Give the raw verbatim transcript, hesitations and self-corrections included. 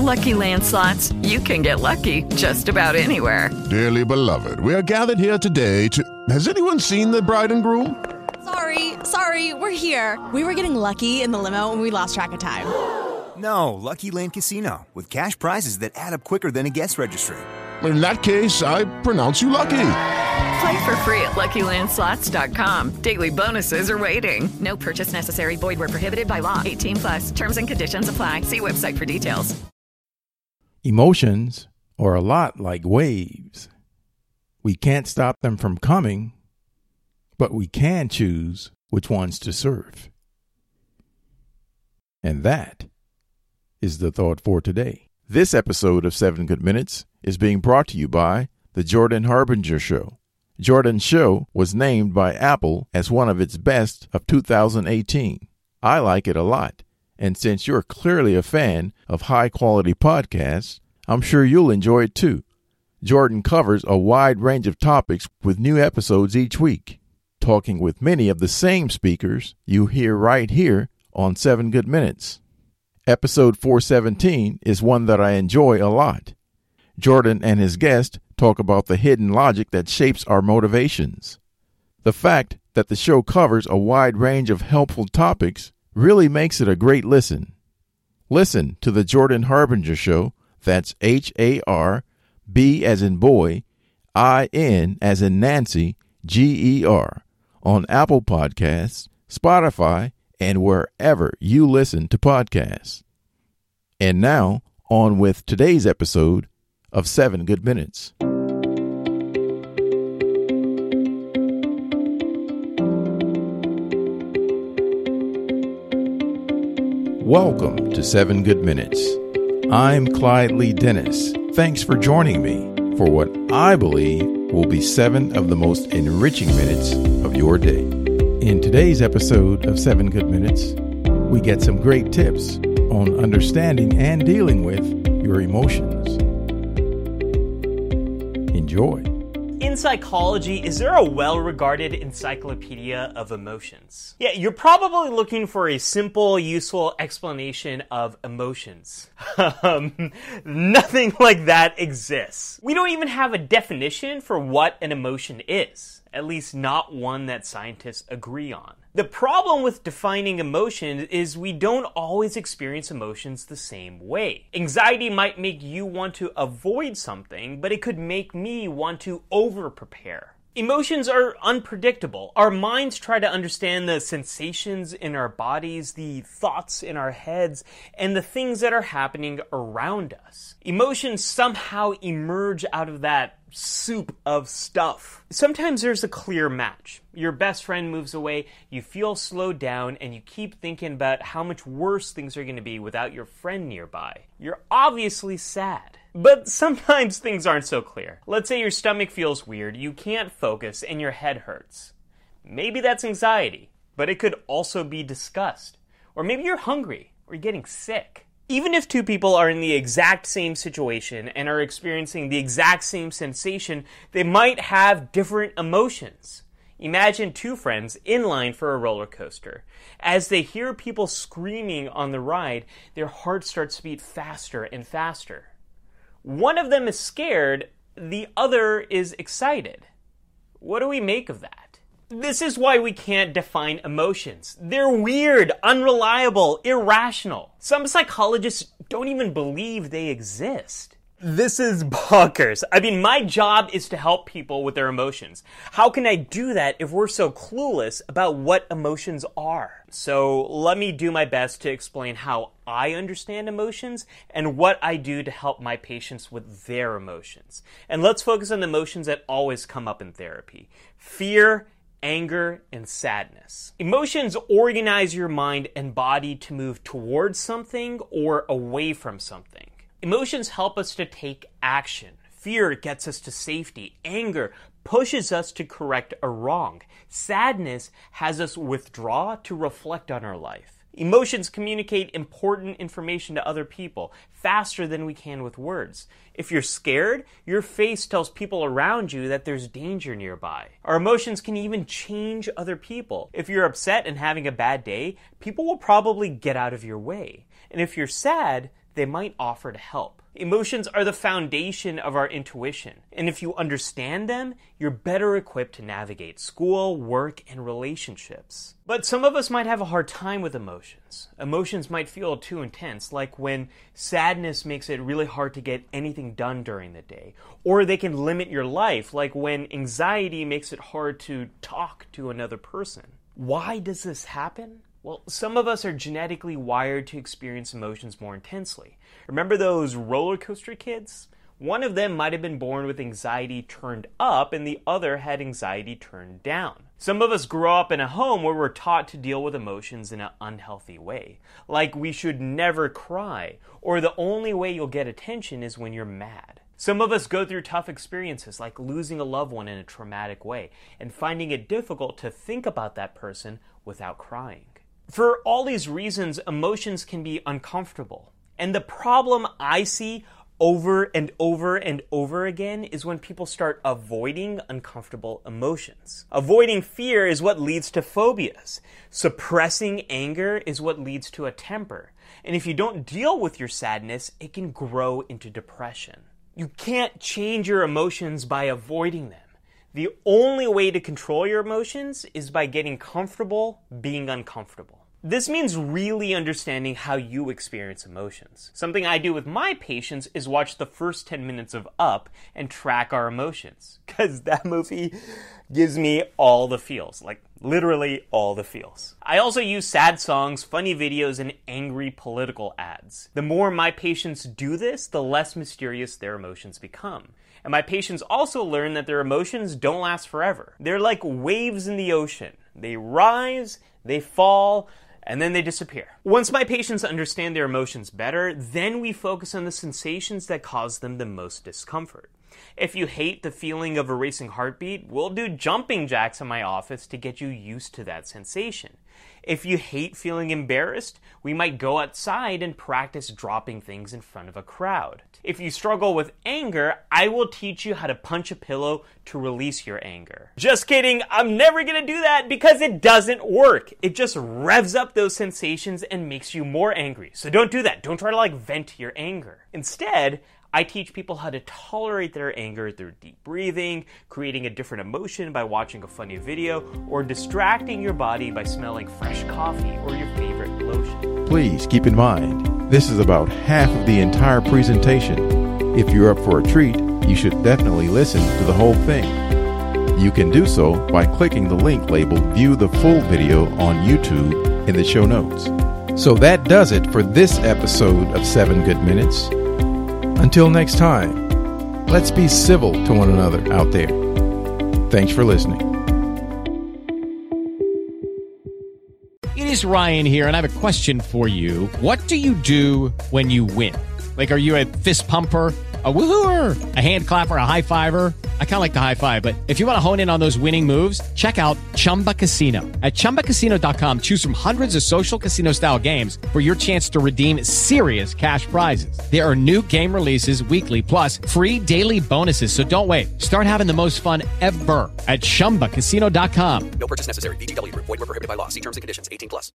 Lucky Land Slots, you can get lucky just about anywhere. Dearly beloved, we are gathered here today to... Has anyone seen the bride and groom? Sorry, sorry, we're here. We were getting lucky in the limo and we lost track of time. No, Lucky Land Casino, with cash prizes that add up quicker than a guest registry. In that case, I pronounce you lucky. Play for free at Lucky Land Slots dot com. Daily bonuses are waiting. No purchase necessary. Void where prohibited by law. eighteen plus. Terms and conditions apply. See website for details. Emotions are a lot like waves. We can't stop them from coming, but we can choose which ones to surf. And that is the thought for today. This episode of Seven Good Minutes is being brought to you by The Jordan Harbinger Show. Jordan's show was named by Apple as one of its best of two thousand eighteen. I like it a lot, and since you're clearly a fan of high-quality podcasts, I'm sure you'll enjoy it too. Jordan covers a wide range of topics with new episodes each week, talking with many of the same speakers you hear right here on Seven Good Minutes. Episode four seventeen is one that I enjoy a lot. Jordan and his guest talk about the hidden logic that shapes our motivations. The fact that the show covers a wide range of helpful topics really makes it a great listen. Listen to The Jordan Harbinger Show, that's H A R B as in boy, I N as in Nancy, G E R, on Apple Podcasts, Spotify, and wherever you listen to podcasts. And now, on with today's episode of Seven Good Minutes. Welcome to Seven Good Minutes. I'm Clyde Lee Dennis. Thanks for joining me for what I believe will be seven of the most enriching minutes of your day. In today's episode of Seven Good Minutes, we get some great tips on understanding and dealing with your emotions. Enjoy. In psychology, is there a well-regarded encyclopedia of emotions? Yeah, you're probably looking for a simple, useful explanation of emotions. um, nothing like that exists. We don't even have a definition for what an emotion is, at least not one that scientists agree on. The problem with defining emotion is we don't always experience emotions the same way. Anxiety might make you want to avoid something, but it could make me want to over-prepare. Emotions are unpredictable. Our minds try to understand the sensations in our bodies, the thoughts in our heads, and the things that are happening around us. Emotions somehow emerge out of that soup of stuff. Sometimes there's a clear match. Your best friend moves away, you feel slowed down, and you keep thinking about how much worse things are going to be without your friend nearby. You're obviously sad. But sometimes things aren't so clear. Let's say your stomach feels weird, you can't focus, and your head hurts. Maybe that's anxiety, but it could also be disgust. Or maybe you're hungry, or you're getting sick. Even if two people are in the exact same situation and are experiencing the exact same sensation, they might have different emotions. Imagine two friends in line for a roller coaster. As they hear people screaming on the ride, their heart starts to beat faster and faster. One of them is scared, the other is excited. What do we make of that? This is why we can't define emotions. They're weird, unreliable, irrational. Some psychologists don't even believe they exist. This is bonkers. I mean, my job is to help people with their emotions. How can I do that if we're so clueless about what emotions are? So let me do my best to explain how I understand emotions and what I do to help my patients with their emotions. And let's focus on the emotions that always come up in therapy: fear, anger, and sadness. Emotions organize your mind and body to move towards something or away from something. Emotions help us to take action. Fear gets us to safety. Anger pushes us to correct a wrong. Sadness has us withdraw to reflect on our life. Emotions communicate important information to other people faster than we can with words. If you're scared, your face tells people around you that there's danger nearby. Our emotions can even change other people. If you're upset and having a bad day, people will probably get out of your way. And if you're sad, they might offer to help. Emotions are the foundation of our intuition, and if you understand them, you're better equipped to navigate school, work, and relationships. But some of us might have a hard time with emotions. Emotions might feel too intense, like when sadness makes it really hard to get anything done during the day, or they can limit your life, like when anxiety makes it hard to talk to another person. Why does this happen? Well, some of us are genetically wired to experience emotions more intensely. Remember those roller coaster kids? One of them might have been born with anxiety turned up and the other had anxiety turned down. Some of us grow up in a home where we're taught to deal with emotions in an unhealthy way. Like we should never cry, or the only way you'll get attention is when you're mad. Some of us go through tough experiences like losing a loved one in a traumatic way and finding it difficult to think about that person without crying. For all these reasons, emotions can be uncomfortable. And the problem I see over and over and over again is when people start avoiding uncomfortable emotions. Avoiding fear is what leads to phobias. Suppressing anger is what leads to a temper. And if you don't deal with your sadness, it can grow into depression. You can't change your emotions by avoiding them. The only way to control your emotions is by getting comfortable being uncomfortable. This means really understanding how you experience emotions. Something I do with my patients is watch the first ten minutes of Up and track our emotions. Because that movie gives me all the feels. Like, literally all the feels. I also use sad songs, funny videos, and angry political ads. The more my patients do this, the less mysterious their emotions become. And my patients also learn that their emotions don't last forever. They're like waves in the ocean. They rise, they fall, and then they disappear. Once my patients understand their emotions better, then we focus on the sensations that cause them the most discomfort. If you hate the feeling of a racing heartbeat, we'll do jumping jacks in my office to get you used to that sensation. If you hate feeling embarrassed, we might go outside and practice dropping things in front of a crowd. If you struggle with anger, I will teach you how to punch a pillow to release your anger. Just kidding, I'm never gonna do that because it doesn't work. It just revs up those sensations and makes you more angry. So don't do that. Don't try to like vent your anger. Instead, I teach people how to tolerate their anger through deep breathing, creating a different emotion by watching a funny video, or distracting your body by smelling fresh coffee or your favorite lotion. Please keep in mind, this is about half of the entire presentation. If you're up for a treat, you should definitely listen to the whole thing. You can do so by clicking the link labeled View the Full Video on YouTube in the show notes. So that does it for this episode of seven Good Minutes. Until next time, let's be civil to one another out there. Thanks for listening. It is Ryan here, and I have a question for you. What do you do when you win? Like, are you a fist pumper, a woohooer, a hand clapper, a high fiver? I kind of like the high five, but if you want to hone in on those winning moves, check out Chumba Casino. At Chumba Casino dot com, choose from hundreds of social casino-style games for your chance to redeem serious cash prizes. There are new game releases weekly, plus free daily bonuses, so don't wait. Start having the most fun ever at Chumba Casino dot com. No purchase necessary. V G W. Void where prohibited by law. See terms and conditions. eighteen plus.